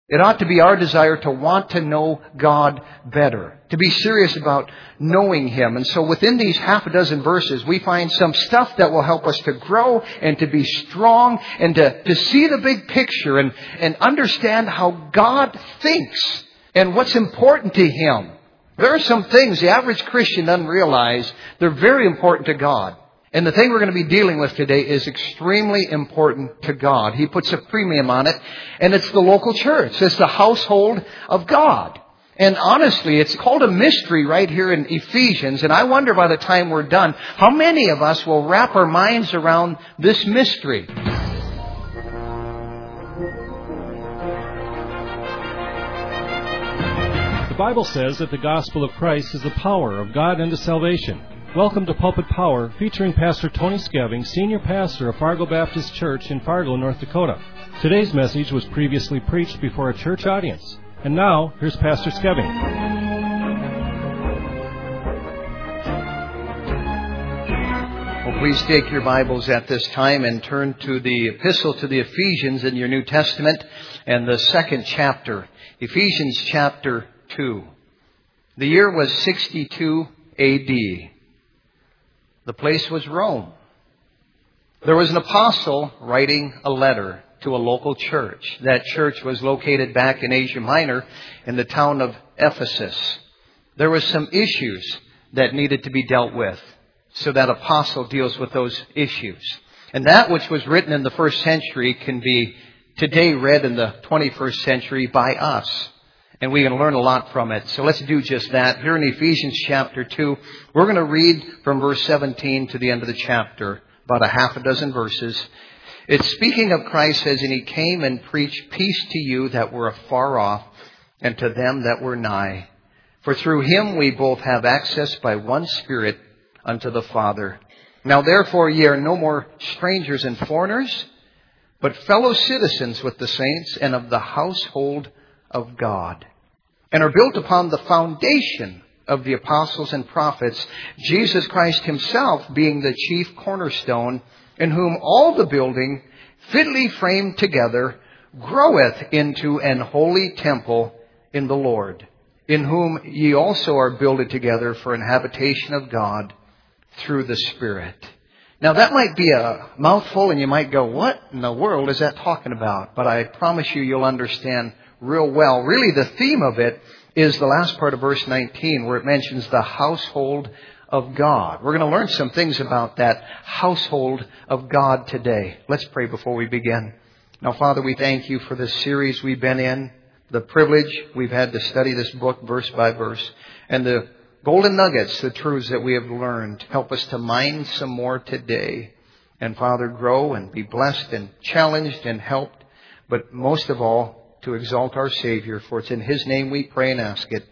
It ought to be our desire to want to know God better, to be serious about knowing Him. And so within these half a dozen verses, we find some stuff that will help us to grow and to be strong and to see the big picture and understand how God thinks and what's important to Him. There are some things the average Christian doesn't realize. They're very important to God. And the thing we're going to be dealing with today is extremely important to God. He puts a premium on it, and it's the local church. It's the household of God. And honestly, it's called a mystery right here in Ephesians, and I wonder by the time we're done, how many of us will wrap our minds around this mystery? The Bible says that the gospel of Christ is the power of God unto salvation. Welcome to Pulpit Power, featuring Pastor Tony Skeving, Senior Pastor of Fargo Baptist Church in Fargo, North Dakota. Today's message was previously preached before a church audience. And now, here's Pastor Skeving. Well, please take your Bibles at this time and turn to the Epistle to the Ephesians in your New Testament and the second chapter, Ephesians chapter 2. The year was 62 A.D. The place was Rome. There was an apostle writing a letter to a local church. That church was located back in Asia Minor in the town of Ephesus. There were some issues that needed to be dealt with. So that apostle deals with those issues. And that which was written in the first century can be today read in the 21st century by us. And we can learn a lot from it. So let's do just that. Here in Ephesians chapter 2, we're going to read from verse 17 to the end of the chapter, about a half a dozen verses. It's speaking of Christ as, and He came and preached peace to you that were afar off, and to them that were nigh. For through Him we both have access by one Spirit unto the Father. Now therefore ye are no more strangers and foreigners, but fellow citizens with the saints and of the household of God, and are built upon the foundation of the apostles and prophets, Jesus Christ Himself being the chief cornerstone, in whom all the building, fitly framed together, groweth into an holy temple in the Lord, in whom ye also are builded together for an habitation of God through the Spirit. Now that might be a mouthful, and you might go, what in the world is that talking about? But I promise you'll understand real well. Really, the theme of it is the last part of verse 19, where it mentions the household of God. We're going to learn some things about that household of God today. Let's pray before we begin. Now, Father, we thank You for this series we've been in, the privilege we've had to study this book verse by verse, and the golden nuggets, the truths that we have learned. Help us to mine some more today. And, Father, grow and be blessed and challenged and helped, but most of all, to exalt our Savior, for it's in His name we pray and ask it.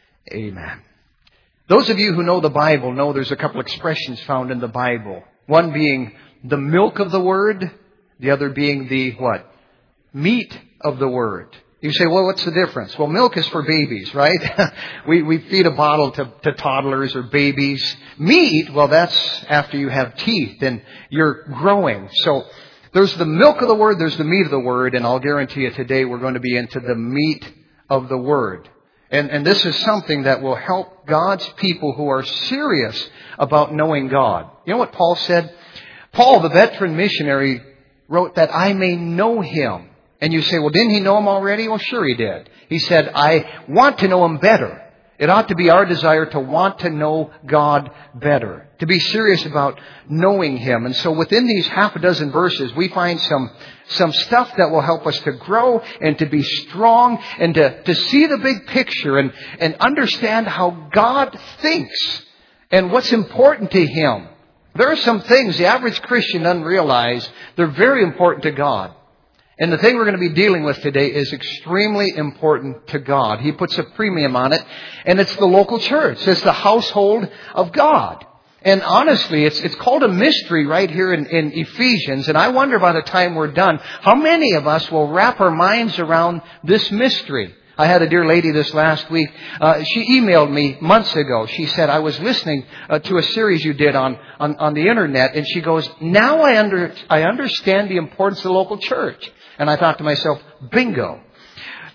Amen. Those of you who know the Bible know there's a couple expressions found in the Bible. One being the milk of the Word, the other being the what? Meat of the Word. You say, well, what's the difference? Well, milk is for babies, right? we feed a bottle to toddlers or babies. Meat, well, that's after you have teeth and you're growing. So there's the milk of the Word, there's the meat of the Word, and I'll guarantee you today we're going to be into the meat of the Word. And this is something that will help God's people who are serious about knowing God. You know what Paul said? Paul, the veteran missionary, wrote that I may know Him. And you say, well, didn't he know Him already? Well, sure he did. He said, I want to know Him better. It ought to be our desire to want to know God better, to be serious about knowing Him. And so within these half a dozen verses, we find some stuff that will help us to grow and to be strong and to see the big picture and understand how God thinks and what's important to Him. There are some things the average Christian doesn't realize. They're very important to God. And the thing we're going to be dealing with today is extremely important to God. He puts a premium on it, and it's the local church. It's the household of God. And honestly, it's called a mystery right here in Ephesians, and I wonder by the time we're done, how many of us will wrap our minds around this mystery. I had a dear lady this last week. She emailed me months ago. She said, I was listening to a series you did on the internet, and she goes, now I understand the importance of the local church. And I thought to myself, bingo.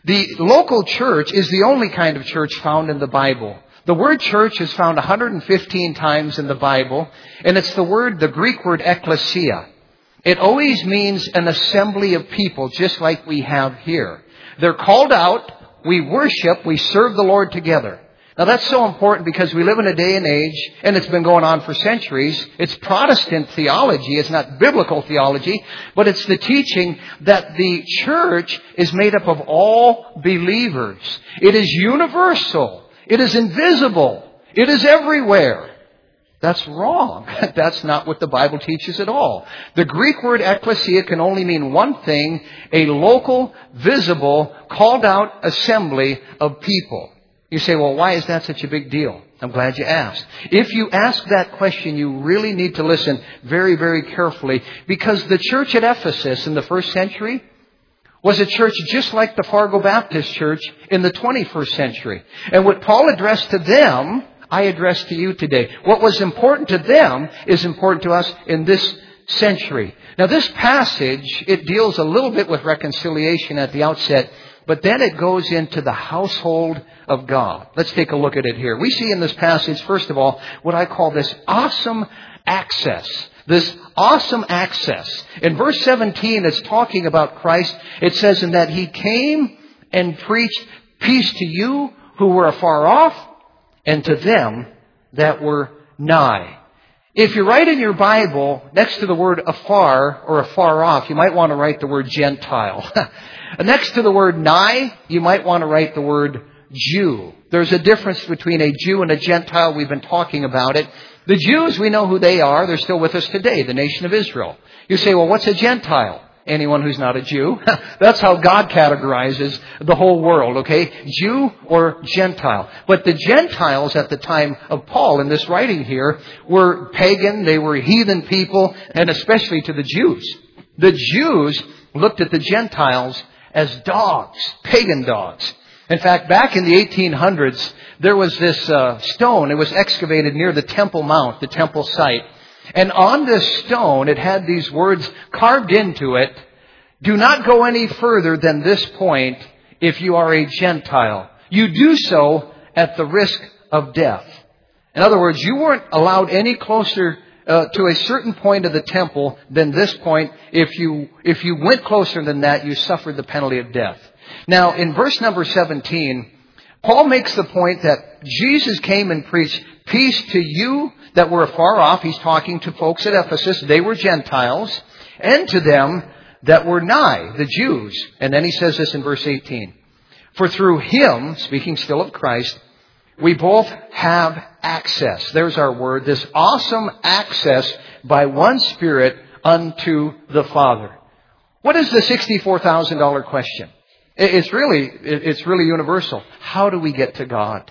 The local church is the only kind of church found in the Bible. The word church is found 115 times in the Bible, and it's the Greek word ekklesia. It always means an assembly of people, just like we have here. They're called out, we worship, we serve the Lord together. Now that's so important because we live in a day and age, and it's been going on for centuries. It's Protestant theology. It's not biblical theology, but it's the teaching that the church is made up of all believers. It is universal. It is invisible. It is everywhere. That's wrong. That's not what the Bible teaches at all. The Greek word ekklesia can only mean one thing: a local, visible, called out assembly of people. You say, well, why is that such a big deal? I'm glad you asked. If you ask that question, you really need to listen very, very carefully, because the church at Ephesus in the first century was a church just like the Fargo Baptist Church in the 21st century. And what Paul addressed to them, I address to you today. What was important to them is important to us in this century. Now, this passage, it deals a little bit with reconciliation at the outset, but then it goes into the household of God. Let's take a look at it here. We see in this passage, first of all, what I call this awesome access. This awesome access. In verse 17, it's talking about Christ. It says in that He came and preached peace to you who were afar off, and to them that were nigh. If you write in your Bible, next to the word afar or afar off, you might want to write the word Gentile. Next to the word nigh, you might want to write the word Jew. There's a difference between a Jew and a Gentile. We've been talking about it. The Jews, we know who they are. They're still with us today, the nation of Israel. You say, well, what's a Gentile? Anyone who's not a Jew. That's how God categorizes the whole world, okay? Jew or Gentile. But the Gentiles at the time of Paul in this writing here were pagan, they were heathen people, and especially to the Jews. The Jews looked at the Gentiles as dogs, pagan dogs. In fact, back in the 1800s, there was this stone. It was excavated near the Temple Mount, the temple site. And on this stone, it had these words carved into it: do not go any further than this point if you are a Gentile. You do so at the risk of death. In other words, you weren't allowed any closer to a certain point of the temple than this point. If you went closer than that, you suffered the penalty of death. Now, in verse number 17, Paul makes the point that Jesus came and preached peace to you that were afar off. He's talking to folks at Ephesus. They were Gentiles. And to them that were nigh, the Jews. And then he says this in verse 18. For through Him, speaking still of Christ, we both have access. There's our word. This awesome access by one Spirit unto the Father. What is the $64,000 question? It's really universal. How do we get to God?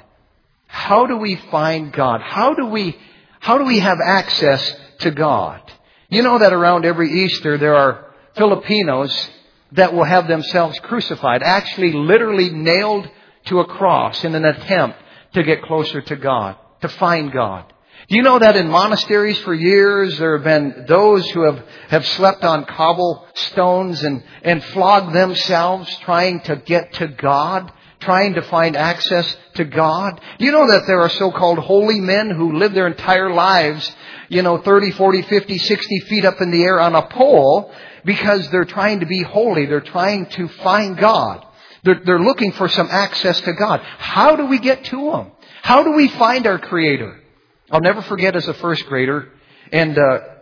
How do we find God? How do we have access to God? You know that around every Easter there are Filipinos that will have themselves crucified, actually literally nailed to a cross in an attempt to get closer to God, to find God. Do you know that in monasteries for years there have been those who have slept on cobblestones and flogged themselves trying to get to God, trying to find access to God? Do you know that there are so-called holy men who live their entire lives, 30, 40, 50, 60 feet up in the air on a pole because they're trying to be holy. They're trying to find God. They're looking for some access to God. How do we get to Him? How do we find our Creator? I'll never forget as a first grader, and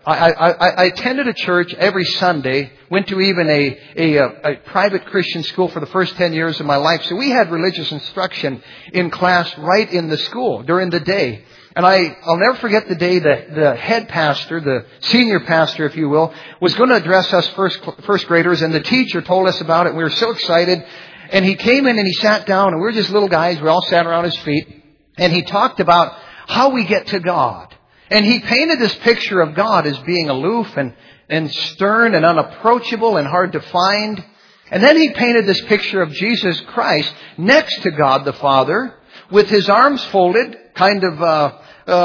I attended a church every Sunday, went to even a private Christian school for the first 10 years of my life. So we had religious instruction in class right in the school during the day. And I'll never forget the day that the head pastor, the senior pastor, if you will, was going to address us first graders, and the teacher told us about it, and we were so excited. And he came in and he sat down, and we were just little guys. We all sat around his feet, and he talked about how we get to God. And he painted this picture of God as being aloof and stern and unapproachable and hard to find. And then he painted this picture of Jesus Christ next to God the Father with His arms folded, kind of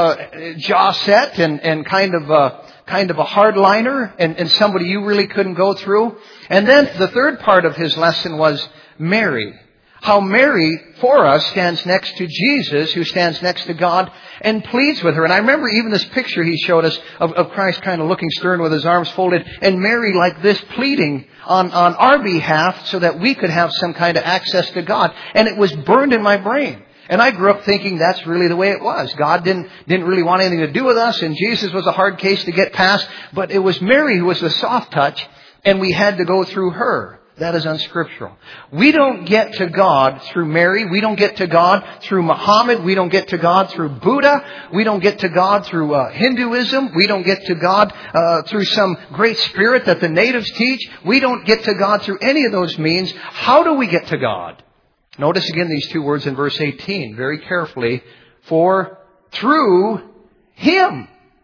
jaw set and kind of a hardliner and somebody you really couldn't go through. And then the third part of his lesson was Mary. How Mary, for us, stands next to Jesus, who stands next to God, and pleads with her. And I remember even this picture he showed us of Christ kind of looking stern with his arms folded, and Mary like this pleading on our behalf so that we could have some kind of access to God. And it was burned in my brain. And I grew up thinking that's really the way it was. God didn't really want anything to do with us, and Jesus was a hard case to get past. But it was Mary who was the soft touch, and we had to go through her. That is unscriptural. We don't get to God through Mary. We don't get to God through Muhammad. We don't get to God through Buddha. We don't get to God through Hinduism. We don't get to God through some great spirit that the natives teach. We don't get to God through any of those means. How do we get to God? Notice again these two words in verse 18 very carefully. For through Him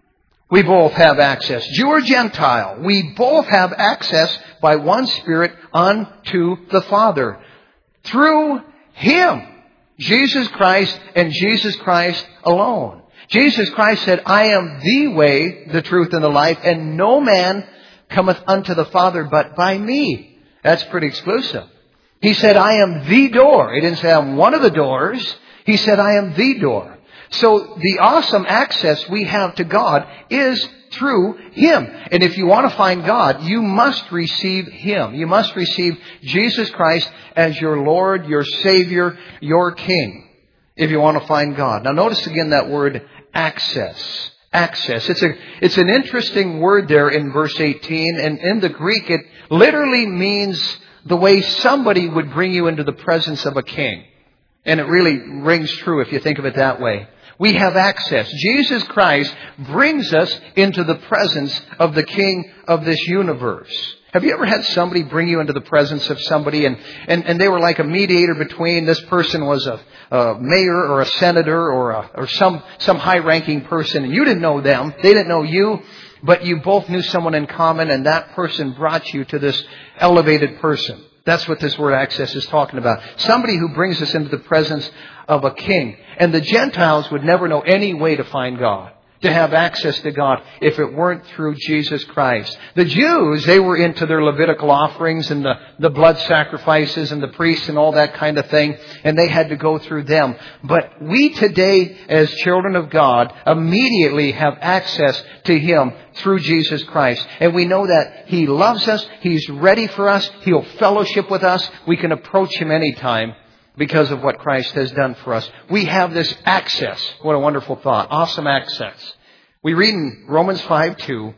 we both have access. Jew or Gentile, we both have access by one Spirit unto the Father. Through Him, Jesus Christ and Jesus Christ alone. Jesus Christ said, I am the way, the truth, and the life, and no man cometh unto the Father but by me. That's pretty exclusive. He said, I am the door. He didn't say I'm one of the doors. He said, I am the door. So the awesome access we have to God is through Him. And if you want to find God, you must receive Him. You must receive Jesus Christ as your Lord, your Savior, your King, if you want to find God. Now notice again that word access. Access. It's an interesting word there in verse 18. And in the Greek, it literally means the way somebody would bring you into the presence of a king. And it really rings true if you think of it that way. We have access. Jesus Christ brings us into the presence of the King of this universe. Have you ever had somebody bring you into the presence of somebody and they were like a mediator between, this person was a mayor or a senator or some high-ranking person, and you didn't know them, they didn't know you, but you both knew someone in common, and that person brought you to this elevated person. That's what this word access is talking about. Somebody who brings us into the presence of a king. And the Gentiles would never know any way to find God, to have access to God, if it weren't through Jesus Christ. The Jews, they were into their Levitical offerings and the blood sacrifices and the priests and all that kind of thing, and they had to go through them. But we today, as children of God, immediately have access to Him through Jesus Christ. And we know that He loves us, He's ready for us, He'll fellowship with us, we can approach Him anytime because of what Christ has done for us. We have this access. What a wonderful thought. Awesome access. We read in Romans 5:2,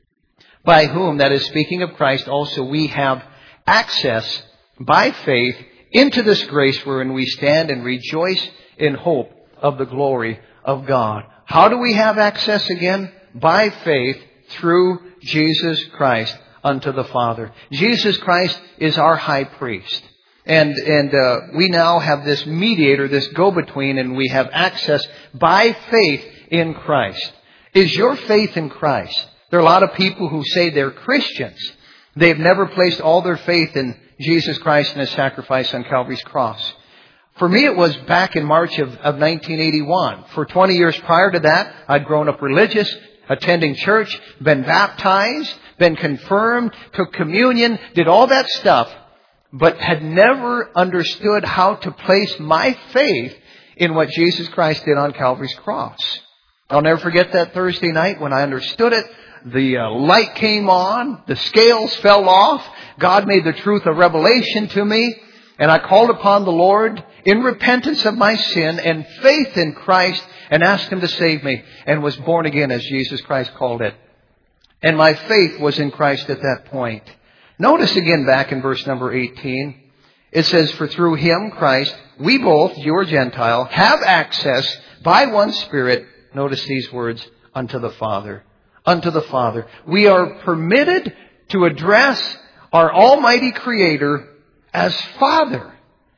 by whom, that is speaking of Christ, also we have access by faith into this grace wherein we stand and rejoice in hope of the glory of God. How do we have access again? By faith through Jesus Christ unto the Father. Jesus Christ is our high priest. And we now have this mediator, this go-between, and we have access by faith in Christ. Is your faith in Christ? There are a lot of people who say they're Christians. They've never placed all their faith in Jesus Christ and His sacrifice on Calvary's cross. For me, it was back in March of 1981. For 20 years prior to that, I'd grown up religious, attending church, been baptized, been confirmed, took communion, did all that stuff, but had never understood how to place my faith in what Jesus Christ did on Calvary's cross. I'll never forget that Thursday night when I understood it. The light came on, the scales fell off, God made the truth a revelation to me, and I called upon the Lord in repentance of my sin and faith in Christ and asked Him to save me, and was born again as Jesus Christ called it. And my faith was in Christ at that point. Notice again back in verse number 18, it says, for through Him, Christ, we both, Jew or Gentile, have access by one Spirit, notice these words, unto the Father. Unto the Father. We are permitted to address our Almighty Creator as Father.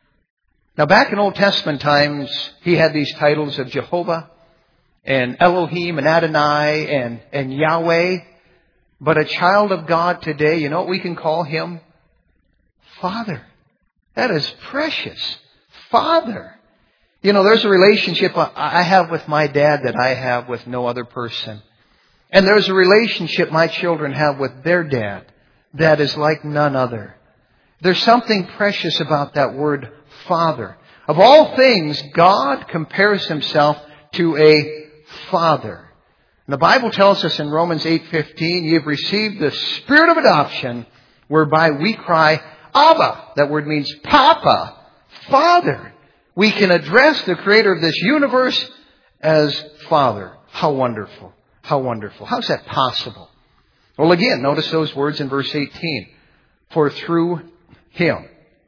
Now back in Old Testament times, He had these titles of Jehovah and Elohim and Adonai and Yahweh. But a child of God today, you know what we can call Him? Father. That is precious. Father. You know, there's a relationship I have with my dad that I have with no other person. And there's a relationship my children have with their dad that is like none other. There's something precious about that word Father. Of all things, God compares Himself to a Father. And the Bible tells us in Romans 8:15, "Ye have received the Spirit of adoption, whereby we cry, Abba." That word means Papa, Father. We can address the Creator of this universe as Father. How wonderful. How wonderful. How's that possible? Well, again, notice those words in verse 18. For through Him.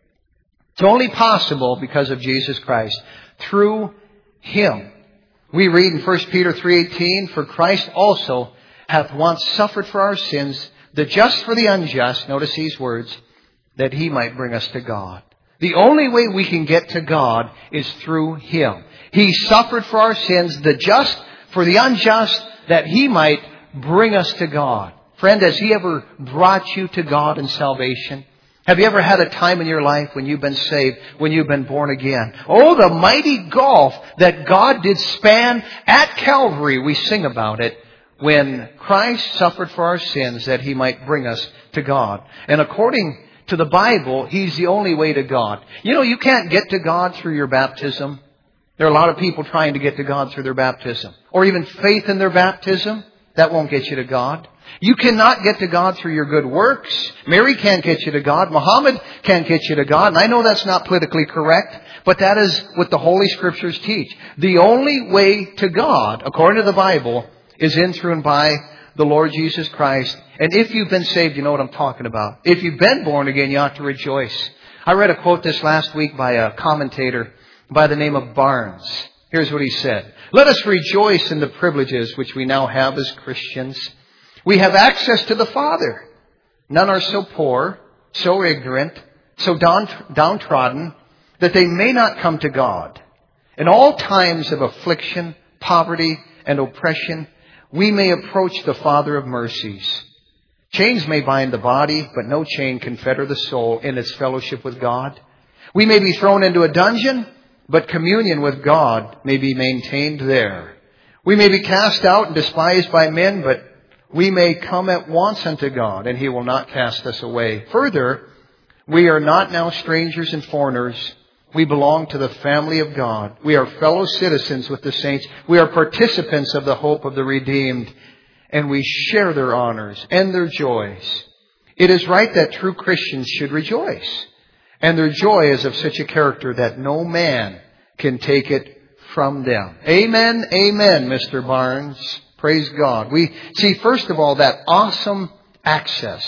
It's only possible because of Jesus Christ. Through Him. We read in 1 Peter 3:18, "For Christ also hath once suffered for our sins, the just for the unjust," notice these words, "that He might bring us to God." The only way we can get to God is through Him. He suffered for our sins, the just for the unjust, that He might bring us to God. Friend, has He ever brought you to God in salvation? Have you ever had a time in your life when you've been saved, when you've been born again? Oh, the mighty gulf that God did span at Calvary. We sing about it when Christ suffered for our sins that He might bring us to God. And according to the Bible, He's the only way to God. You know, you can't get to God through your baptism. There are a lot of people trying to get to God through their baptism. Or even faith in their baptism. That won't get you to God. You cannot get to God through your good works. Mary can't get you to God. Muhammad can't get you to God. And I know that's not politically correct, but that is what the Holy Scriptures teach. The only way to God, according to the Bible, is in, through, and by the Lord Jesus Christ. And if you've been saved, you know what I'm talking about. If you've been born again, you ought to rejoice. I read a quote this last week by a commentator by the name of Barnes. Here's what he said. "Let us rejoice in the privileges which we now have as Christians. We have access to the Father. None are so poor, so ignorant, so downtrodden, that they may not come to God. In all times of affliction, poverty, and oppression, we may approach the Father of mercies. Chains may bind the body, but no chain can fetter the soul in its fellowship with God. We may be thrown into a dungeon, but communion with God may be maintained there. We may be cast out and despised by men, but we may come at once unto God, and He will not cast us away. Further, we are not now strangers and foreigners. We belong to the family of God. We are fellow citizens with the saints. We are participants of the hope of the redeemed, and we share their honors and their joys. It is right that true Christians should rejoice, and their joy is of such a character that no man can take it from them." Amen, amen, Mr. Barnes. Praise God. We see, first of all, that awesome access.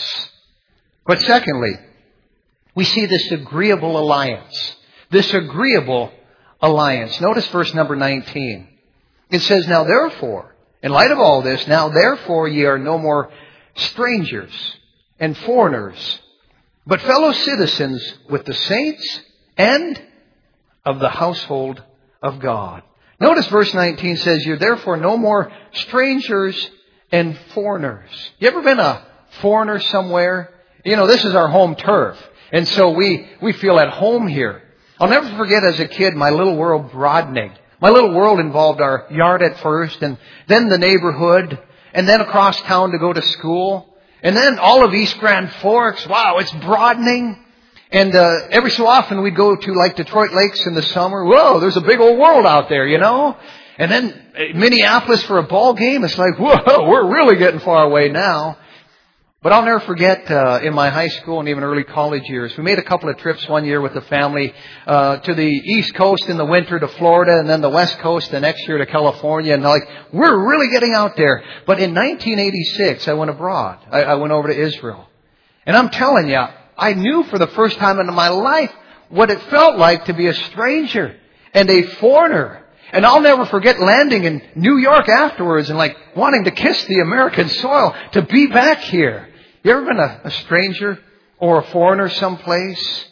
But secondly, we see this agreeable alliance. This agreeable alliance. Notice verse number 19. It says, "Now therefore," in light of all this, "now therefore ye are no more strangers and foreigners, but fellow citizens with the saints and of the household of God." Notice verse 19 says, "You're therefore no more strangers and foreigners." You ever been a foreigner somewhere? You know, this is our home turf. And so we feel at home here. I'll never forget as a kid my little world broadening. My little world involved our yard at first, and then the neighborhood, and then across town to go to school. And then all of East Grand Forks. Wow, it's broadening. And every so often we'd go to like Detroit Lakes in the summer. Whoa, there's a big old world out there, you know. And then Minneapolis for a ball game. It's like, whoa, we're really getting far away now. But I'll never forget in my high school and even early college years, we made a couple of trips one year with the family to the East Coast in the winter to Florida, and then the West Coast the next year to California. And like, we're really getting out there. But in 1986, I went abroad. I went over to Israel. And I'm telling you, I knew for the first time in my life what it felt like to be a stranger and a foreigner. And I'll never forget landing in New York afterwards and like wanting to kiss the American soil to be back here. You ever been a stranger or a foreigner someplace?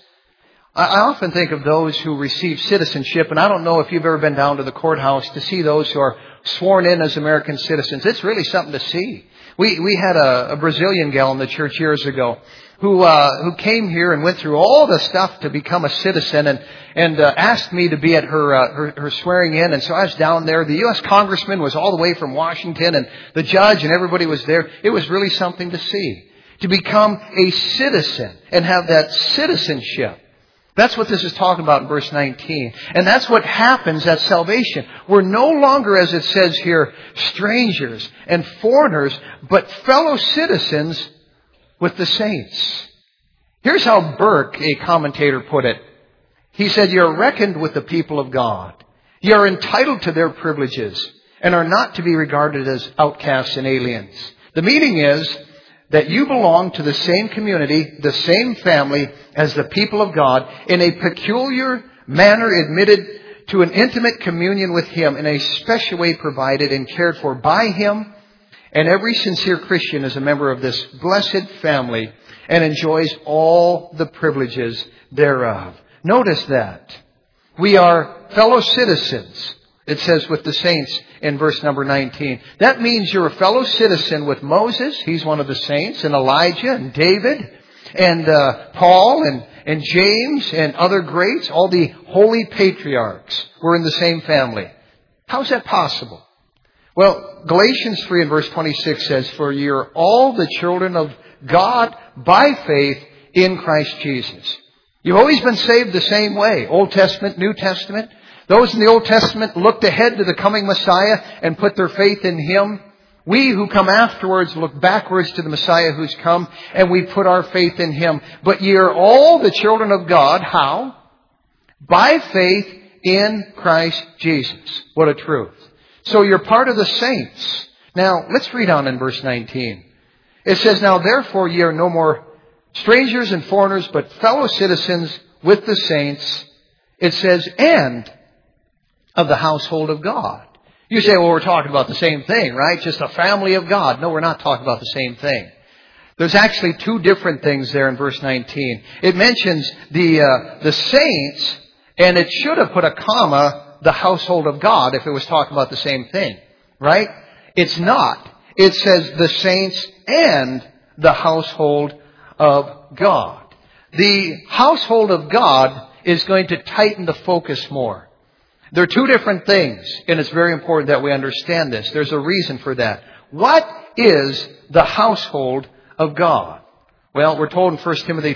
I often think of those who receive citizenship, and I don't know if you've ever been down to the courthouse to see those who are sworn in as American citizens. It's really something to see. We had a Brazilian gal in the church years ago who came here and went through all the stuff to become a citizen and asked me to be at her swearing in. And so I was down there. The U.S. congressman was all the way from Washington, and the judge and everybody was there. It was really something to see. To become a citizen and have that citizenship. That's what this is talking about in verse 19. And that's what happens at salvation. We're no longer, as it says here, strangers and foreigners, but fellow citizens with the saints. Here's how Burke, a commentator, put it. He said, you're reckoned with the people of God. You are entitled to their privileges and are not to be regarded as outcasts and aliens. The meaning is that you belong to the same community, the same family as the people of God, in a peculiar manner admitted to an intimate communion with Him, in a special way provided and cared for by Him. And every sincere Christian is a member of this blessed family and enjoys all the privileges thereof. Notice that. We are fellow citizens, it says, with the saints in verse number 19. That means you're a fellow citizen with Moses. He's one of the saints. And Elijah and David and Paul and James and other greats. All the holy patriarchs were in the same family. How's that possible? Well, Galatians 3 and verse 26 says, for you're all the children of God by faith in Christ Jesus. You've always been saved the same way. Old Testament, New Testament. Those in the Old Testament looked ahead to the coming Messiah and put their faith in Him. We who come afterwards look backwards to the Messiah who's come, and we put our faith in Him. But ye are all the children of God. How? By faith in Christ Jesus. What a truth. So you're part of the saints. Now, let's read on in verse 19. It says, now therefore ye are no more strangers and foreigners, but fellow citizens with the saints. It says, and of the household of God. You say, well, we're talking about the same thing, right? Just a family of God. No, we're not talking about the same thing. There's actually two different things there in verse 19. It mentions the saints, and it should have put a comma, the household of God, if it was talking about the same thing, right? It's not. It says the saints and the household of God. The household of God is going to tighten the focus more. There are two different things, and it's very important that we understand this. There's a reason for that. What is the household of God? Well, we're told in 1 Timothy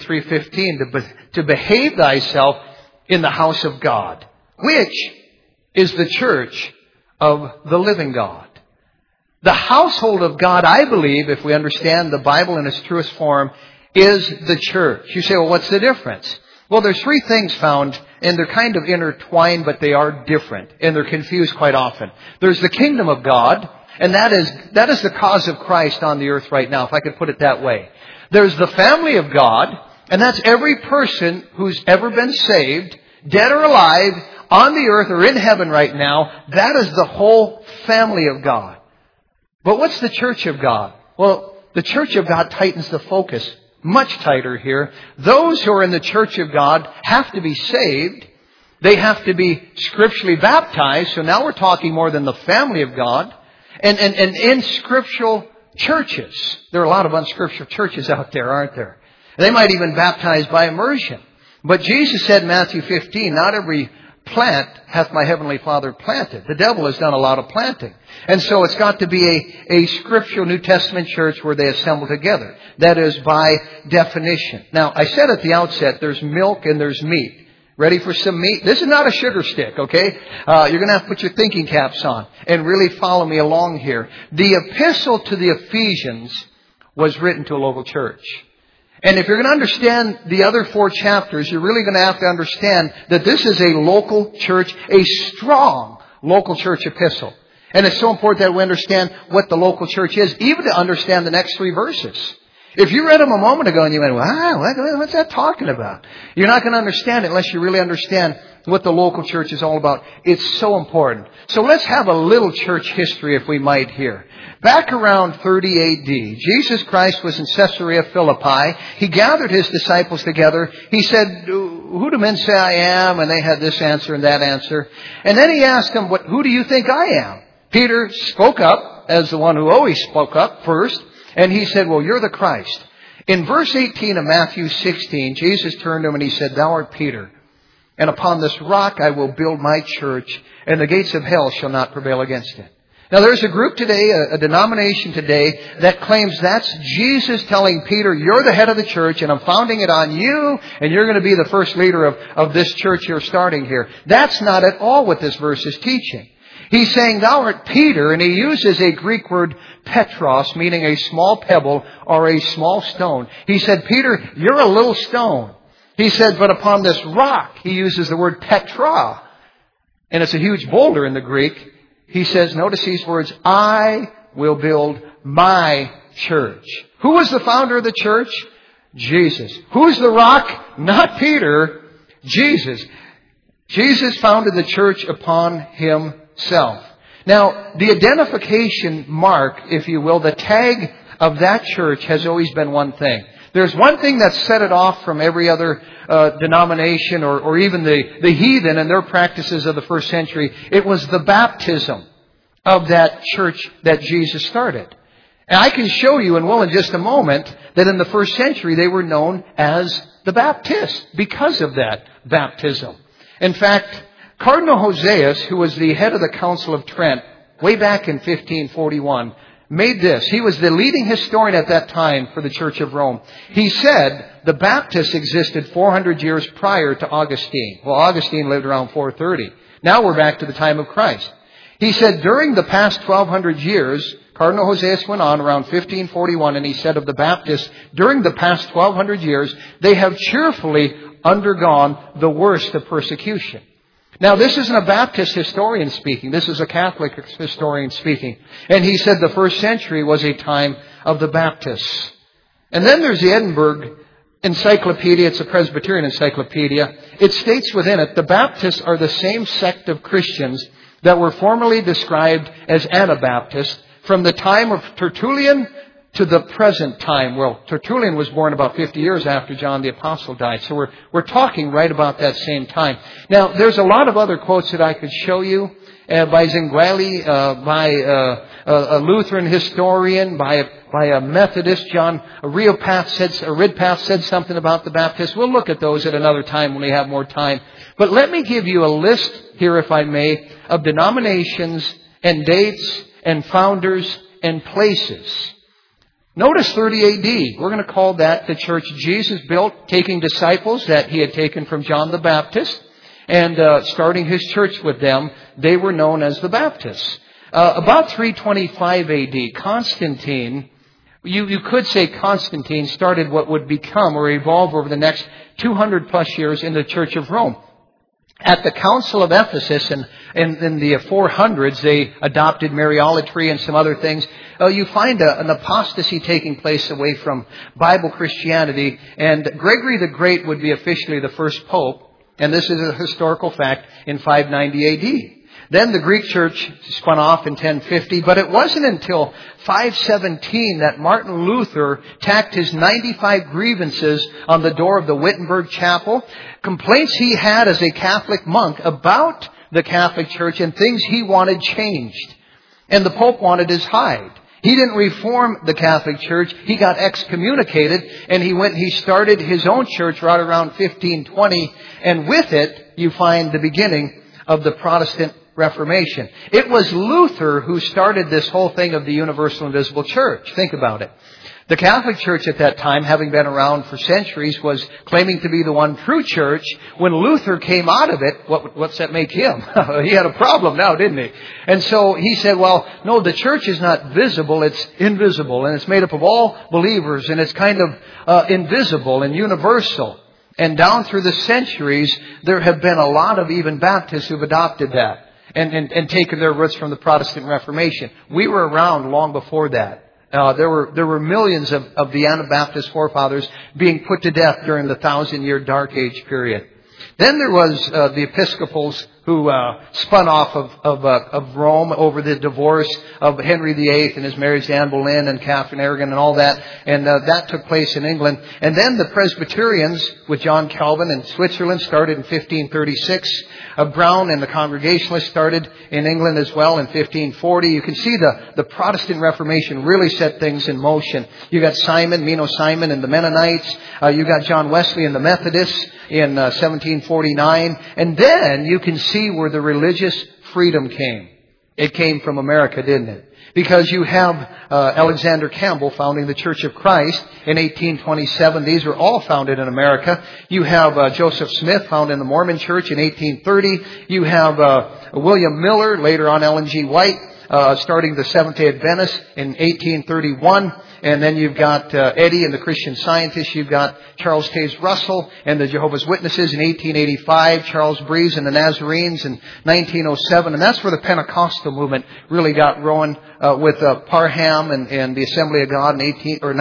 3:15 to behave thyself in the house of God, which is the church of the living God. The household of God, I believe, if we understand the Bible in its truest form, is the church. You say, well, what's the difference? Well, there's three things found, and they're kind of intertwined, but they are different, and they're confused quite often. There's the kingdom of God, and that is the cause of Christ on the earth right now, if I could put it that way. There's the family of God, and that's every person who's ever been saved, dead or alive, on the earth or in heaven right now. That is the whole family of God. But what's the church of God? Well, the church of God tightens the focus much tighter here. Those who are in the church of God have to be saved. They have to be scripturally baptized. So now we're talking more than the family of God. And in scriptural churches. There are a lot of unscriptural churches out there, aren't there? They might even baptize by immersion. But Jesus said in Matthew 15, not every plant hath my heavenly Father planted. The devil has done a lot of planting. And so it's got to be a scriptural New Testament church where they assemble together. That is by definition. Now, I said at the outset, there's milk and there's meat. Ready for some meat? This is not a sugar stick, okay? You're going to have to put your thinking caps on and really follow me along here. The epistle to the Ephesians was written to a local church. And if you're going to understand the other 4 chapters, you're really going to have to understand that this is a local church, a strong local church epistle. And it's so important that we understand what the local church is, even to understand the next 3 verses. If you read them a moment ago and you went, wow, what's that talking about? You're not going to understand it unless you really understand what the local church is all about. It's so important. So let's have a little church history, if we might, here. Back around 30 A.D., Jesus Christ was in Caesarea Philippi. He gathered His disciples together. He said, who do men say I am? And they had this answer and that answer. And then He asked them, who do you think I am? Peter spoke up as the one who always spoke up first. And he said, well, you're the Christ. In verse 18 of Matthew 16, Jesus turned to him and He said, thou art Peter. And upon this rock I will build my church, and the gates of hell shall not prevail against it. Now there's a group today, a denomination today, that claims that's Jesus telling Peter, you're the head of the church and I'm founding it on you and you're going to be the first leader of this church you're starting here. That's not at all what this verse is teaching. He's saying, thou art Peter, and he uses a Greek word petros, meaning a small pebble or a small stone. He said, Peter, you're a little stone. He said, but upon this rock, he uses the word petra, and it's a huge boulder in the Greek. He says, notice these words, I will build my church. Who was the founder of the church? Jesus. Who's the rock? Not Peter, Jesus. Jesus founded the church upon himself. Now, the identification mark, if you will, the tag of that church has always been one thing. There's one thing that set it off from every other denomination or even the heathen and their practices of the first century. It was the baptism of that church that Jesus started. And I can show you and will in just a moment that in the first century they were known as the Baptists because of that baptism. In fact, Cardinal Hoseus, who was the head of the Council of Trent way back in 1541, made this. He was the leading historian at that time for the Church of Rome. He said the Baptists existed 400 years prior to Augustine. Well, Augustine lived around 430. Now we're back to the time of Christ. He said during the past 1,200 years, Cardinal Hoseus went on around 1541, and he said of the Baptists, during the past 1,200 years, they have cheerfully undergone the worst of persecution. Now, this isn't a Baptist historian speaking. This is a Catholic historian speaking. And he said the first century was a time of the Baptists. And then there's the Edinburgh Encyclopedia. It's a Presbyterian encyclopedia. It states within it, the Baptists are the same sect of Christians that were formerly described as Anabaptists from the time of Tertullian to the present time. Well, Tertullian was born about 50 years after John the Apostle died. So we're talking right about that same time. Now, there's a lot of other quotes that I could show you by Zinguali, by a Lutheran historian, by a Methodist. John Ridpath said something about the Baptists. We'll look at those at another time when we have more time. But let me give you a list here, if I may, of denominations and dates and founders and places. Notice 30 AD. We're going to call that the church Jesus built, taking disciples that he had taken from John the Baptist and starting his church with them. They were known as the Baptists. About 325 AD, Constantine, you could say Constantine started what would become or evolve over the next 200 plus years in the Church of Rome. At the Council of Ephesus in the 400s, they adopted Mariolatry and some other things. You find an apostasy taking place away from Bible Christianity. And Gregory the Great would be officially the first pope. And this is a historical fact in 590 AD. Then the Greek church spun off in 1050, but it wasn't until 517 that Martin Luther tacked his 95 grievances on the door of the Wittenberg Chapel, complaints he had as a Catholic monk about the Catholic Church and things he wanted changed. And the Pope wanted his hide. He didn't reform the Catholic Church. He got excommunicated, and he started his own church right around 1520, and with it you find the beginning of the Protestant Reformation. It was Luther who started this whole thing of the universal invisible church. Think about it. The Catholic Church at that time, having been around for centuries, was claiming to be the one true church. When Luther came out of it, what's that make him? He had a problem now, didn't he? And so he said, well, no, the church is not visible, it's invisible. And it's made up of all believers, and it's kind of invisible and universal. And down through the centuries, there have been a lot of even Baptists who've adopted that and taken their roots from the Protestant Reformation. We were around long before that. There were millions of the Anabaptist forefathers being put to death during the 1,000-year Dark Age period. Then there was the Episcopals who spun off of Rome over the divorce of Henry VIII and his marriage to Anne Boleyn and Catherine Aragon and all that. And that took place in England. And then the Presbyterians with John Calvin in Switzerland started in 1536. Brown and the Congregationalists started in England as well in 1540. You can see the Protestant Reformation really set things in motion. You got Meno Simon and the Mennonites. You got John Wesley and the Methodists in 1749. And then you can see where the religious freedom came. It came from America, didn't it? Because you have Alexander Campbell founding the Church of Christ in 1827. These were all founded in America. You have Joseph Smith founding the Mormon Church in 1830. You have William Miller, later on Ellen G. White, starting the Seventh-day Adventists in 1831. And then you've got Eddie and the Christian Scientists. You've got Charles Taze Russell and the Jehovah's Witnesses in 1885. Charles Breeze and the Nazarenes in 1907. And that's where the Pentecostal movement really got rolling with Parham and the Assembly of God in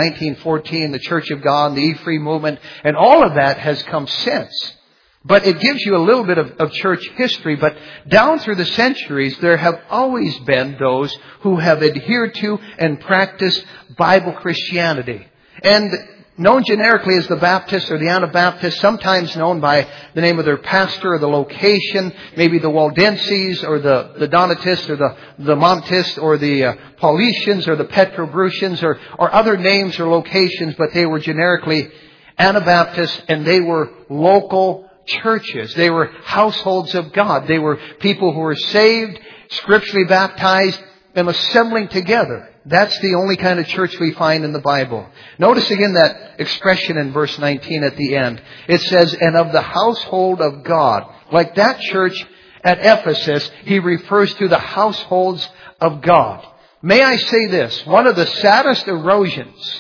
1914, the Church of God, and the Ephraim movement. And all of that has come since. But it gives you a little bit of church history. But down through the centuries, there have always been those who have adhered to and practiced Bible Christianity. And known generically as the Baptists or the Anabaptists, sometimes known by the name of their pastor or the location, maybe the Waldenses or the Donatists or the Montists or the Paulicians or the Petrobrucians or other names or locations, but they were generically Anabaptists and they were local churches. They were households of God. They were people who were saved, scripturally baptized, and assembling together. That's the only kind of church we find in the Bible. Notice again that expression in verse 19 at the end. It says, and of the household of God. Like that church at Ephesus, he refers to the households of God. May I say this? One of the saddest erosions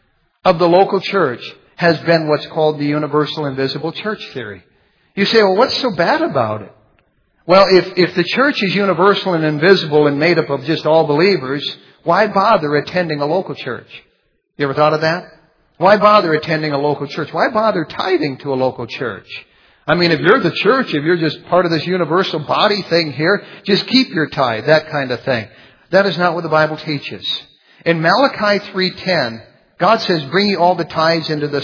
of the local church has been what's called the universal invisible church theory. You say, well, what's so bad about it? Well, if the church is universal and invisible and made up of just all believers, why bother attending a local church? You ever thought of that? Why bother attending a local church? Why bother tithing to a local church? I mean, if you're the church, if you're just part of this universal body thing here, just keep your tithe, that kind of thing. That is not what the Bible teaches. In Malachi 3:10, God says, bring ye all the tithes into the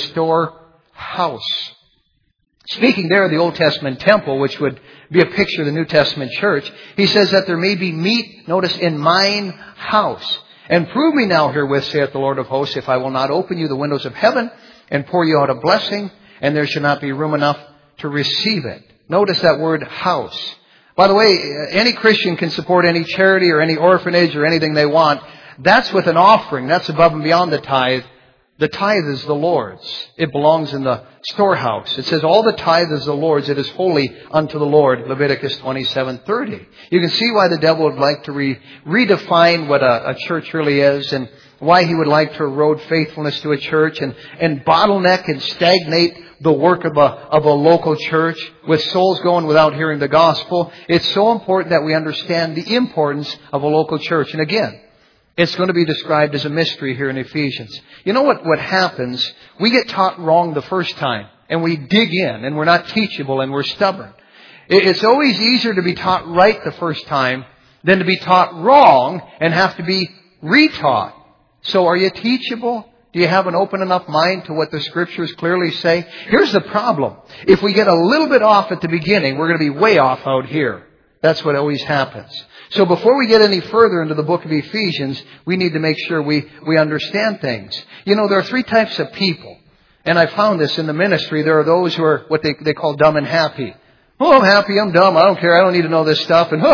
storehouse. Speaking there of the Old Testament temple, which would be a picture of the New Testament church, he says that there may be meat, notice, in mine house. And prove me now herewith, saith the Lord of hosts, if I will not open you the windows of heaven and pour you out a blessing, and there shall not be room enough to receive it. Notice that word house. By the way, any Christian can support any charity or any orphanage or anything they want. That's with an offering. That's above and beyond the tithe. The tithe is the Lord's. It belongs in the storehouse. It says, all the tithe is the Lord's. It is holy unto the Lord. Leviticus 27:30. You can see why the devil would like to redefine what a church really is and why he would like to erode faithfulness to a church and bottleneck and stagnate the work of a local church with souls going without hearing the gospel. It's so important that we understand the importance of a local church. And again, it's going to be described as a mystery here in Ephesians. You know what happens? We get taught wrong the first time, and we dig in, and we're not teachable, and we're stubborn. It's always easier to be taught right the first time than to be taught wrong and have to be retaught. So are you teachable? Do you have an open enough mind to what the Scriptures clearly say? Here's the problem. If we get a little bit off at the beginning, we're going to be way off out here. That's what always happens. So before we get any further into the book of Ephesians, we need to make sure we understand things. You know, there are three types of people. And I found this in the ministry. There are those who are what they call dumb and happy. Oh, I'm happy, I'm dumb, I don't care, I don't need to know this stuff. And,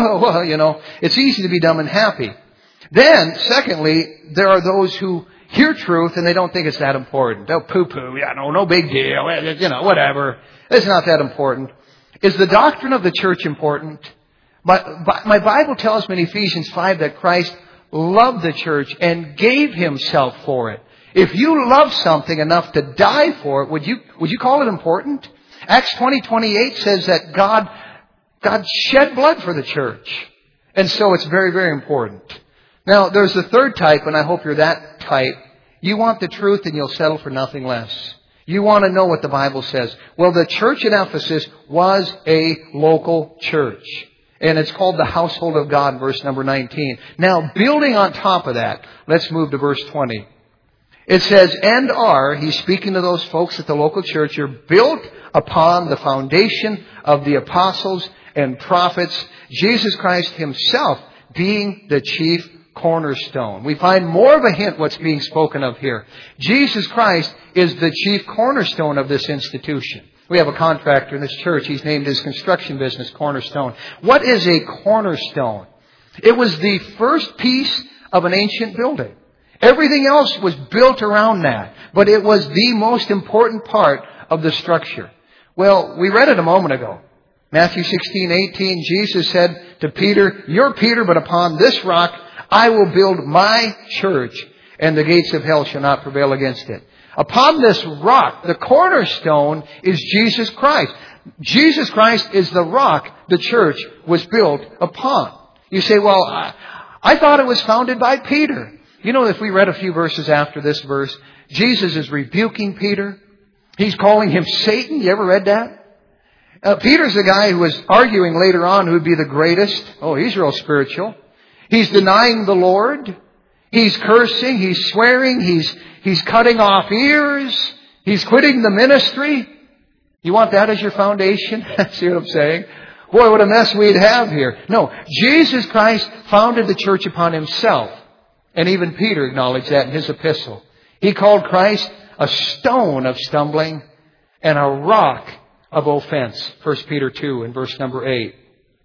it's easy to be dumb and happy. Then, secondly, there are those who hear truth and they don't think it's that important. They'll poo-poo, no big deal, whatever. It's not that important. Is the doctrine of the church important? But my Bible tells me in Ephesians 5 that Christ loved the church and gave himself for it. If you love something enough to die for it, would you call it important? Acts 20:28 says that God shed blood for the church. And so it's very, very important. Now, there's the third type, and I hope you're that type. You want the truth and you'll settle for nothing less. You want to know what the Bible says. Well, the church in Ephesus was a local church. And it's called the household of God, verse number 19. Now, building on top of that, let's move to verse 20. It says, and he's speaking to those folks at the local church, you're built upon the foundation of the apostles and prophets, Jesus Christ himself being the chief cornerstone. We find more of a hint what's being spoken of here. Jesus Christ is the chief cornerstone of this institution. We have a contractor in this church. He's named his construction business Cornerstone. What is a cornerstone? It was the first piece of an ancient building. Everything else was built around that, but it was the most important part of the structure. Well, we read it a moment ago. Matthew 16:18, Jesus said to Peter, "You're Peter, but upon this rock I will build my church, and the gates of hell shall not prevail against it." Upon this rock, the cornerstone is Jesus Christ. Jesus Christ is the rock the church was built upon. You say, well, I thought it was founded by Peter. You know, if we read a few verses after this verse, Jesus is rebuking Peter. He's calling him Satan. You ever read that? Peter's the guy who was arguing later on who would be the greatest. Oh, he's real spiritual. He's denying the Lord. He's cursing. He's swearing. He's cutting off ears. He's quitting the ministry. You want that as your foundation? See what I'm saying? Boy, what a mess we'd have here. No, Jesus Christ founded the church upon Himself. And even Peter acknowledged that in his epistle. He called Christ a stone of stumbling and a rock of offense. 1 Peter 2 and verse number 8.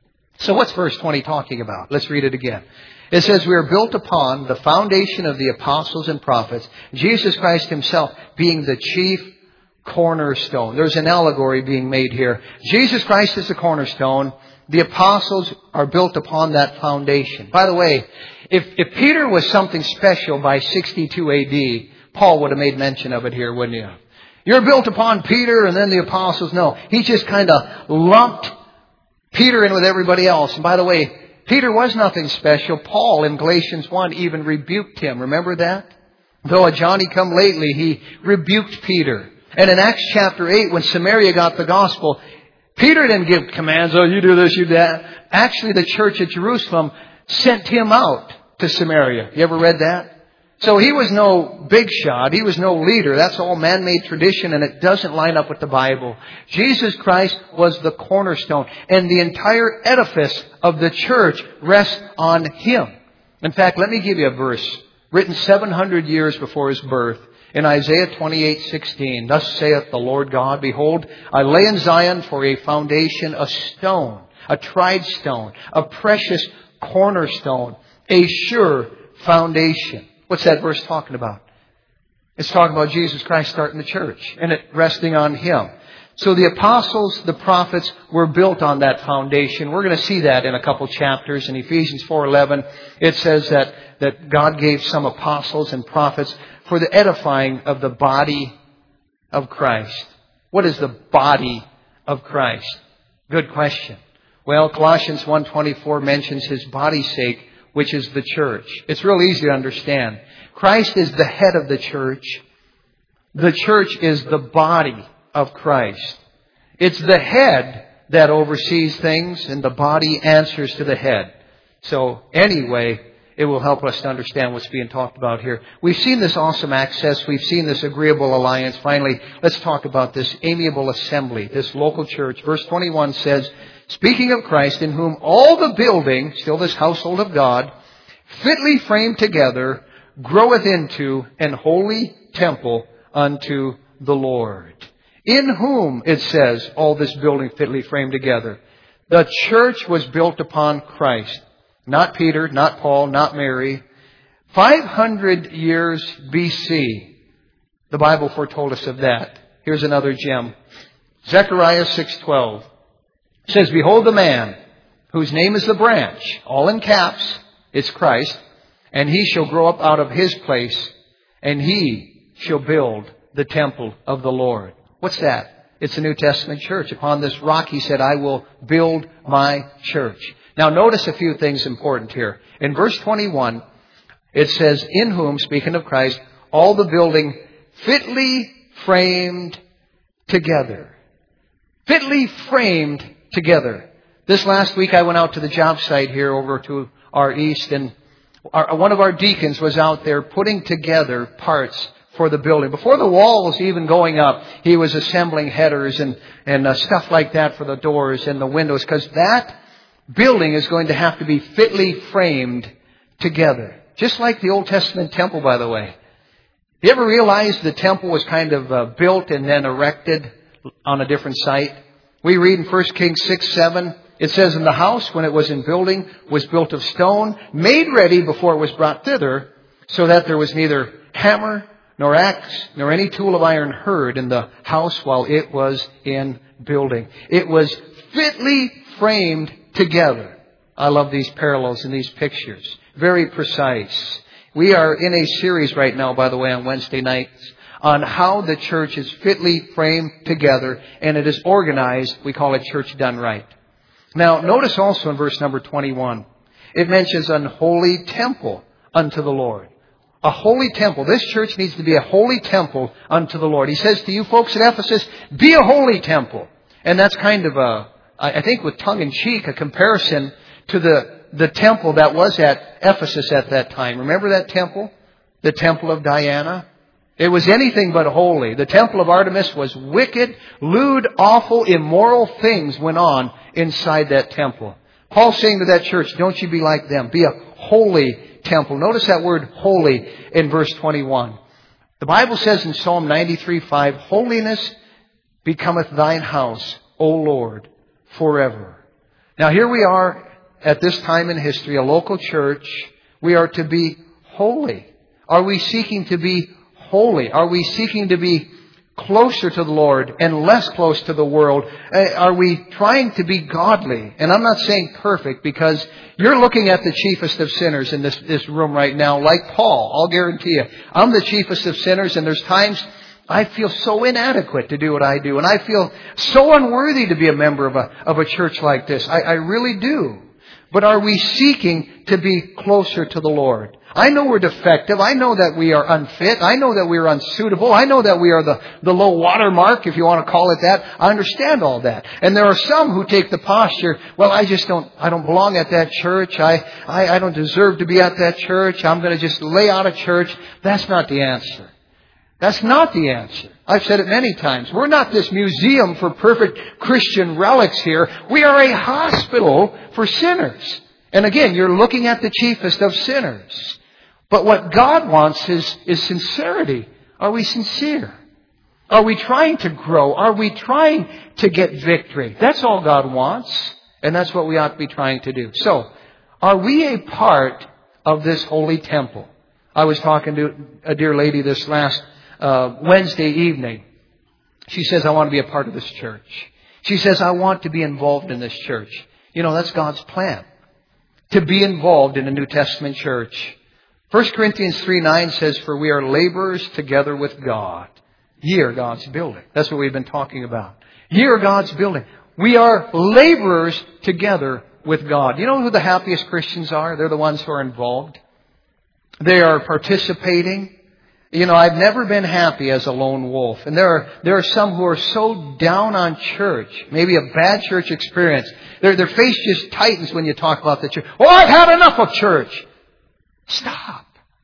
So what's verse 20 talking about? Let's read it again. It says, "We are built upon the foundation of the apostles and prophets, Jesus Christ Himself being the chief cornerstone." There's an allegory being made here. Jesus Christ is the cornerstone. The apostles are built upon that foundation. By the way, if Peter was something special by 62 AD, Paul would have made mention of it here, wouldn't you? You're built upon Peter and then the apostles. No, he just kind of lumped Peter in with everybody else. And by the way, Peter was nothing special. Paul in Galatians 1 even rebuked him. Remember that? Though a Johnny-come-lately, he rebuked Peter. And in Acts chapter 8, when Samaria got the gospel, Peter didn't give commands, oh, you do this, you do that. Actually, the church at Jerusalem sent him out to Samaria. You ever read that? So he was no big shot. He was no leader. That's all man-made tradition, and it doesn't line up with the Bible. Jesus Christ was the cornerstone, and the entire edifice of the church rests on Him. In fact, let me give you a verse written 700 years before His birth. In Isaiah 28:16, "Thus saith the Lord God, Behold, I lay in Zion for a foundation a stone, a tried stone, a precious cornerstone, a sure foundation." What's that verse talking about? It's talking about Jesus Christ starting the church and it resting on Him. So the apostles, the prophets were built on that foundation. We're going to see that in a couple chapters. In Ephesians 4:11, it says that God gave some apostles and prophets for the edifying of the body of Christ. What is the body of Christ? Good question. Well, Colossians 1:24 mentions His body's sake, which is the church. It's real easy to understand. Christ is the head of the church. The church is the body of Christ. It's the head that oversees things, and the body answers to the head. So anyway, it will help us to understand what's being talked about here. We've seen this awesome access. We've seen this agreeable alliance. Finally, let's talk about this amiable assembly, this local church. Verse 21 says, "Speaking of Christ, in whom all the building," still this household of God, "fitly framed together, groweth into an holy temple unto the Lord." In whom, it says, all this building fitly framed together. The church was built upon Christ. Not Peter, not Paul, not Mary. 500 years BC. The Bible foretold us of that. Here's another gem. Zechariah 6:12. It says, "Behold the man, whose name is the branch," all in caps, it's Christ, "and he shall grow up out of his place, and he shall build the temple of the Lord." What's that? It's the New Testament church. Upon this rock, He said, "I will build my church." Now notice a few things important here. In verse 21, it says, "In whom," speaking of Christ, "all the building fitly framed together." Fitly framed together. This last week I went out to the job site here over to our east, and one of our deacons was out there putting together parts for the building. Before the walls even going up, he was assembling headers and stuff like that for the doors and the windows, because that building is going to have to be fitly framed together. Just like the Old Testament temple, by the way. You ever realize the temple was kind of built and then erected on a different site? We read in 1 Kings 6:7, It says, and the house, when it was in building, was built of stone, made ready before it was brought thither, so that there was neither hammer, nor axe, nor any tool of iron heard in the house while it was in building. It was fitly framed together. I love these parallels and these pictures. Very precise. We are in a series right now, by the way, on Wednesday nights, on how the church is fitly framed together, and it is organized. We call it church done right. Now, notice also in verse number 21, it mentions an holy temple unto the Lord. A holy temple. This church needs to be a holy temple unto the Lord. He says to you folks at Ephesus, be a holy temple. And that's kind of I think with tongue in cheek, a comparison to the temple that was at Ephesus at that time. Remember that temple? The temple of Diana? It was anything but holy. The temple of Artemis was wicked, lewd, awful, immoral things went on inside that temple. Paul's saying to that church, don't you be like them. Be a holy temple. Notice that word holy in verse 21. The Bible says in Psalm 93:5, holiness becometh thine house, O Lord, forever. Now here we are at this time in history, a local church. We are to be holy. Are we seeking to be holy? Are we seeking to be closer to the Lord and less close to the world? Are we trying to be godly? And I'm not saying perfect, because you're looking at the chiefest of sinners in this room right now, like Paul. I'll guarantee you. I'm the chiefest of sinners, and there's times I feel so inadequate to do what I do, and I feel so unworthy to be a member of a church like this. I really do. But are we seeking to be closer to the Lord? I know we're defective. I know that we are unfit. I know that we are unsuitable. I know that we are the low water mark, if you want to call it that. I understand all that. And there are some who take the posture, well, I don't belong at that church. I don't deserve to be at that church. I'm going to just lay out of church. That's not the answer. That's not the answer. I've said it many times. We're not this museum for perfect Christian relics here. We are a hospital for sinners. And again, you're looking at the chiefest of sinners. But what God wants is sincerity. Are we sincere? Are we trying to grow? Are we trying to get victory? That's all God wants. And that's what we ought to be trying to do. So, are we a part of this holy temple? I was talking to a dear lady this last Wednesday evening. She says, I want to be a part of this church. She says, I want to be involved in this church. You know, that's God's plan. To be involved in a New Testament church. 1 Corinthians 3:9 says, for we are laborers together with God. Ye are God's building. That's what we've been talking about. Ye are God's building. We are laborers together with God. You know who the happiest Christians are? They're the ones who are involved. They are participating. You know, I've never been happy as a lone wolf. And there are some who are so down on church, maybe a bad church experience. Their face just tightens when you talk about the church. Oh, I've had enough of church. Stop.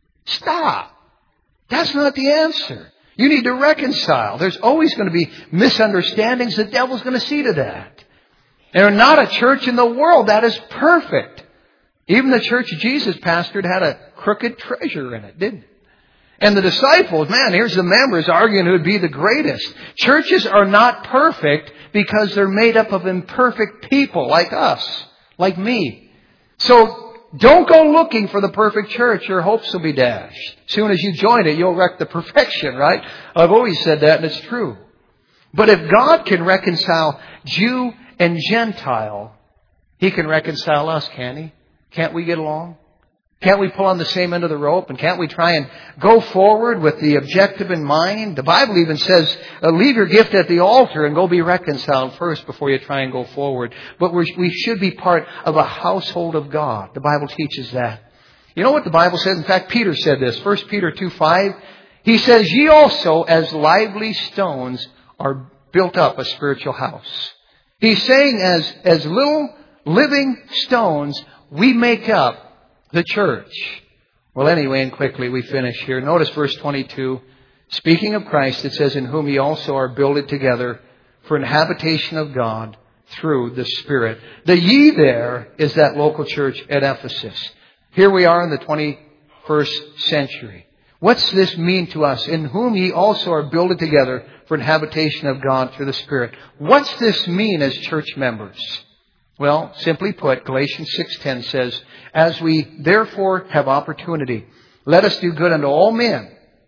That's not the answer. You need to reconcile. There's always going to be misunderstandings. The devil's going to see to that. And there's not a church in the world that is perfect. Even the church Jesus pastored had a crooked treasure in it, didn't it? And the disciples, man, here's the members arguing who would be the greatest. Churches are not perfect because they're made up of imperfect people like us, like me. So don't go looking for the perfect church. Your hopes will be dashed. As soon as you join it, you'll wreck the perfection, right? I've always said that, and it's true. But if God can reconcile Jew and Gentile, He can reconcile us, can't He? Can't we get along? Can't we pull on the same end of the rope? And can't we try and go forward with the objective in mind? The Bible even says, leave your gift at the altar and go be reconciled first before you try and go forward. But we should be part of a household of God. The Bible teaches that. You know what the Bible says? In fact, Peter said this. 1 Peter 2:5. He says, ye also as lively stones are built up a spiritual house. He's saying as little living stones, we make up the church. Well, anyway, and quickly we finish here. Notice verse 22. Speaking of Christ, it says, in whom ye also are builded together for an habitation of God through the Spirit. The ye there is that local church at Ephesus. Here we are in the 21st century. What's this mean to us? In whom ye also are builded together for an habitation of God through the Spirit. What's this mean as church members? Well, simply put, Galatians 6:10 says, as we therefore have opportunity, let us do good unto all men,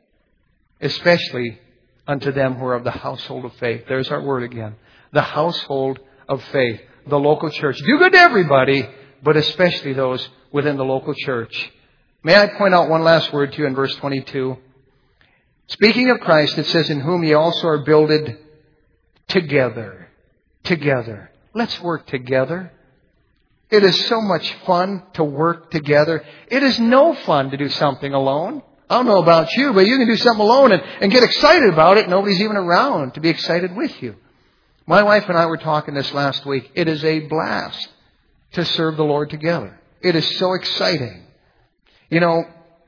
especially unto them who are of the household of faith. There's our word again. The household of faith. The local church. Do good to everybody, but especially those within the local church. May I point out one last word to you in verse 22? Speaking of Christ, it says, in whom ye also are builded together. Together. Let's work together. It is so much fun to work together. It is no fun to do something alone. I don't know about you, but you can do something alone and get excited about it. Nobody's even around to be excited with you. My wife and I were talking this last week. It is a blast to serve the Lord together. It is so exciting. You know,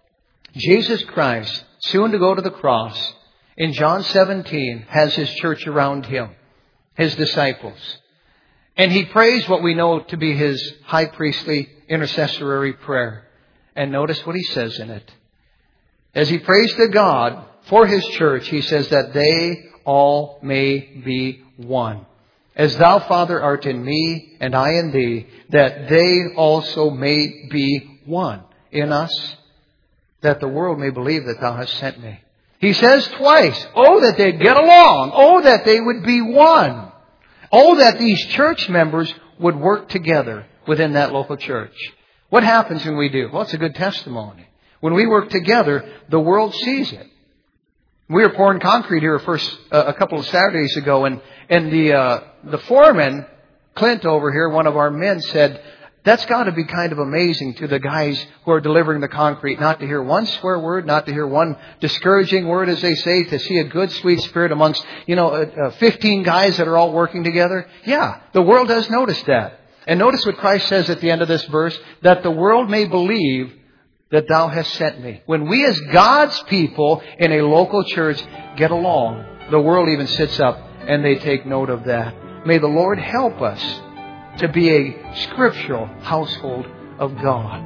Jesus Christ, soon to go to the cross, in John 17, has His church around Him, His disciples. And He prays what we know to be His high priestly intercessory prayer. And notice what He says in it. As He prays to God for His church, He says that they all may be one. As Thou, Father, art in me, and I in Thee, that they also may be one in us, that the world may believe that Thou hast sent me. He says twice, oh, that they'd get along. Oh, that they would be one. Oh, that these church members would work together within that local church. What happens when we do? Well, it's a good testimony. When we work together, the world sees it. We were pouring concrete here a couple of Saturdays ago, and the foreman, Clint over here, one of our men, said, that's got to be kind of amazing to the guys who are delivering the concrete, not to hear one swear word, not to hear one discouraging word, as they say, to see a good, sweet spirit amongst, 15 guys that are all working together. Yeah, the world does notice that. And notice what Christ says at the end of this verse, that the world may believe that Thou hast sent me. When we as God's people in a local church get along, the world even sits up and they take note of that. May the Lord help us to be a scriptural household of God.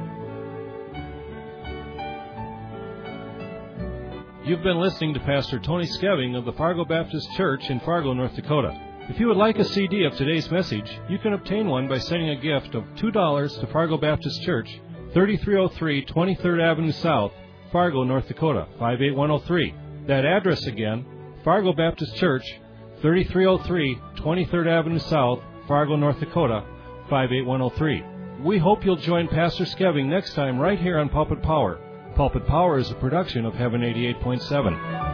You've been listening to Pastor Tony Skeving of the Fargo Baptist Church in Fargo, North Dakota. If you would like a CD of today's message, you can obtain one by sending a gift of $2 to Fargo Baptist Church, 3303 23rd Avenue South, Fargo, North Dakota, 58103. That address again, Fargo Baptist Church, 3303 23rd Avenue South, Fargo, North Dakota, 58103. We hope you'll join Pastor Skeving next time right here on Pulpit Power. Pulpit Power is a production of Heaven 88.7.